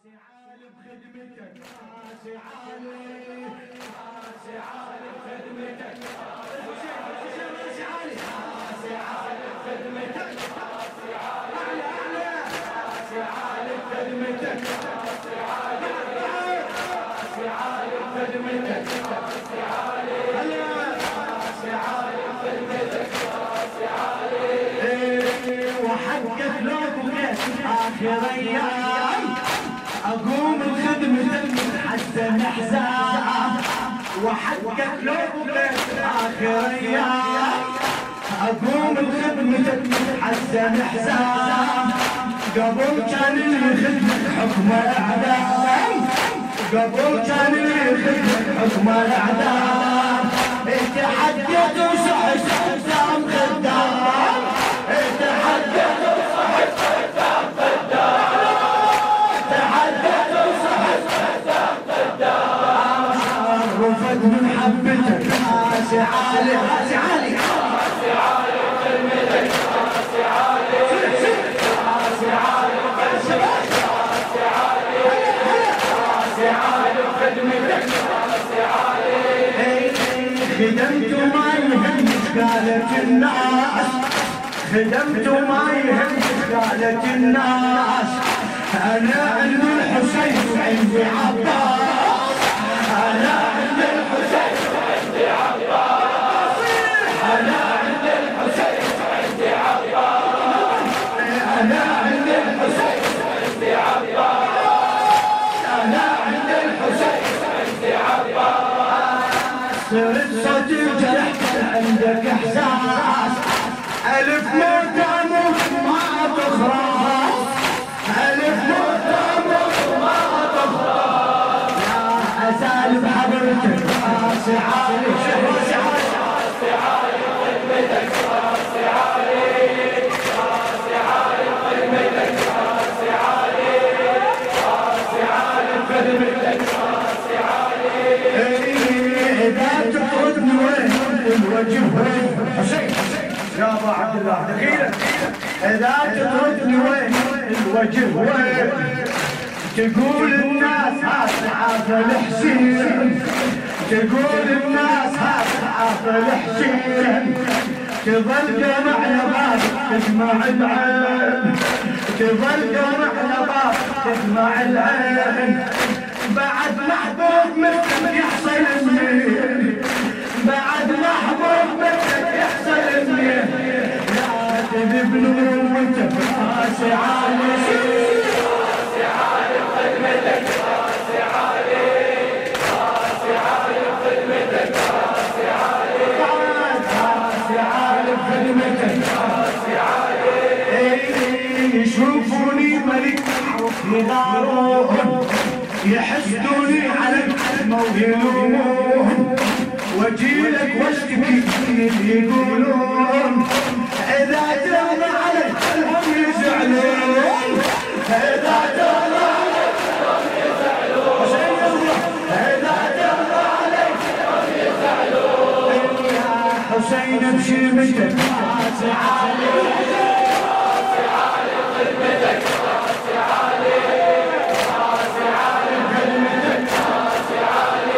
راسي عالي بخدمتك، راسي عالي، راسي عالي بخدمتك، راسي عالي، راسي عالي بخدمتك، راسي عالي، أعلى أعلى، راسي عالي بخدمتك، راسي عالي، راسي عالي بخدمتك، راسي عالي، راسي عالي بخدمتك، راسي عالي، وحقك لو بقيت آخر أيام أقوم بخدمتك حتى نحزان، وحقك لو بقيت آخر أيام أقوم بخدمتك حتى نحزان. قبل كان اللي خدمك حكم إعدام، قبل كان اللي خدمك حكم إعدام، تحديت وصحت قدام خدام، تحديت وصحت قدام خدام، تحديت وصحت قدام خدام، رفض من حبتك راسي عالي، راسي عالي، راسي عالي بخدمتك، راسي عالي، راسي عالي بخدمتك، راسي عالي، راسي عالي بخدمتك، راسي عالي، خدمت وما يهمك قالت الناس، خدمت وما يهمك قالت الناس، أنا عند الحسين وعندي عباس، أنا عند الحسين وعندي عباس، أنا عند الحسين وعندي عباس، أنا عند الحسين وعندي عباس، أنا عند الحسين وعندي عباس، صرت صوت الجرح عندك إحساس، ألف موت أموت ما تخرج، ألف موت أموت ما تخرج، يا أزال بحضرتك راسي عالي، راسي عالي، راسي عالي بخدمتك، راسي عالي، راسي عالي بخدمتك، راسي عالي، راسي عالي بخدمتك، راسي عالي، إذا تطردني وين الوجه وين حسين يا ابو عبد الله دقيقة، إذا تطردني وين الوجه وين، تقول الناس هذا عافى الحسين، تقول الناس هذا عافى الحسين، تظل دمع لبابك تدمع العين، تظل دمع لبابك تدمع العين، بعد محبوب مثلك يحصل منين، بعد محبوب مثلك يحصل منين، لا تذبني وانت راسي عالي، راسي عالي بخدمتك، راسي عالي، راسي عالي بخدمتك، راسي عالي، راسي عالي بخدمتك، راسي عالي، يشوفوني ملك يغارون، يحسدوني على الكلمة ويلومون، واجيلك واشتكي اللي يقولون، إذا جانا عليك هم يزعلون، إذا جانا عليك هم يزعلون، إذا جانا عليك هم يزعلون، يا حسين بشيمتك راسي عالي، راسي عالي بخدمتك، راسي عالي، راسي عالي بخدمتك، راسي عالي،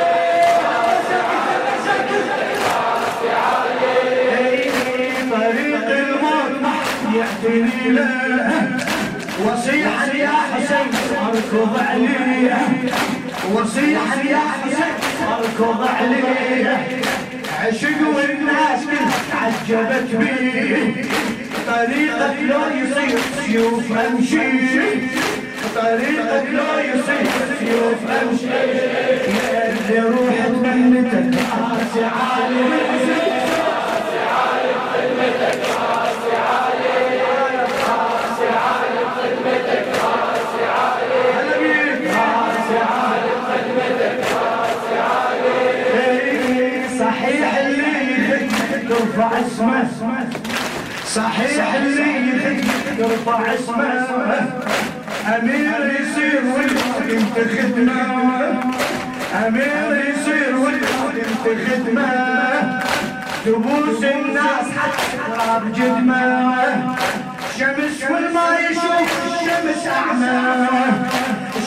راسي عالي، طريق الموت يعتني له، وصيحا يا حسين اركض عليه، وصيحا يا حسين اركض عليه، عشق والناس كلها تعجبت بيه، طريقك لو يصير سيوف امشي، طريقك لو يصير سيوف امشي، يا اللي روحك منتك راسي عالي، راسي عالي بخدمتك، راسي عالي، راسي عالي بخدمتك، راسي عالي، راسي عالي بخدمتك، راسي عالي، صحيح اللي يخدمك ترفع اسمه، صحيح اللي يخدمك ترفع اسمه، أمير يصير والوقت انت خدمة، أمير يصير والوقت انت خدمة، تبوس الناس حتى تراب جدمة، شمس والما يشوف الشمس أعمى،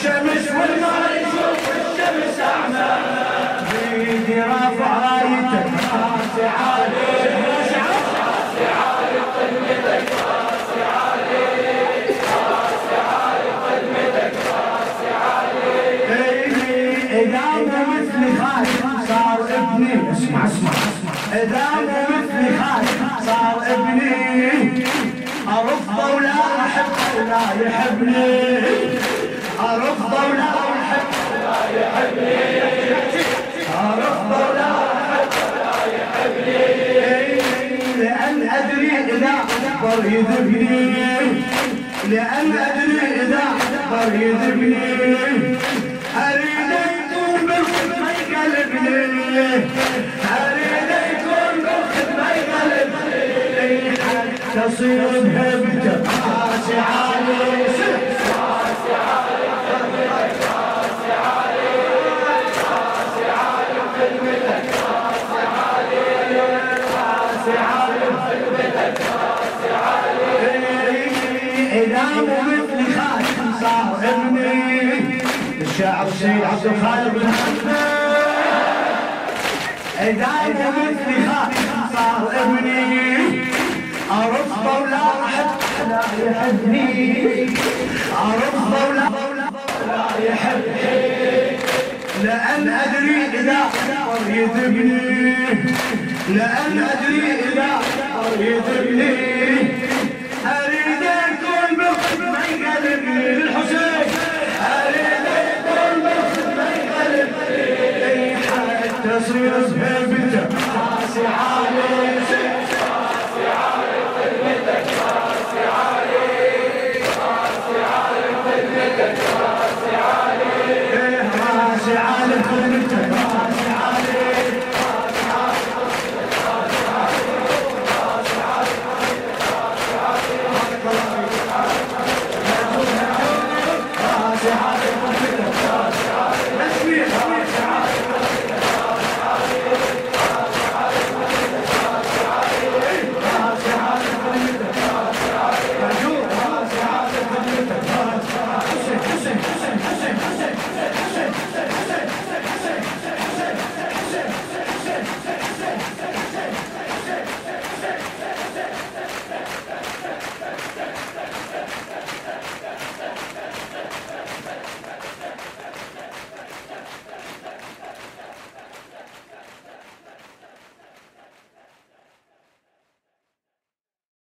لا يحبني ارفضه ولا يحب لا يحبني ارفضه ولا يحبني لأن أدري إذا أكبر يذبني لأن أدري إذا أكبر يذبني أريد يكون بالخدمة يقلبني أريد يكون بالخدمة يقلبني تصير بهبته راسي عالي راسي عالي خدمتك راسي عالي راسي عالي خدمتك راسي عالي راسي عالي خدمتك راسي عالي إذا مو مثلي خاتم صار ابني الشاعر سيد عبد الخالق بن حمد إذا مو مثلي خاتم صار ابني أرفضه ولا أحد لا يحبني أرفضه ولا يحبني لأن أدري إذا أكبر يذبني لأن أدري إذا أكبر يذبني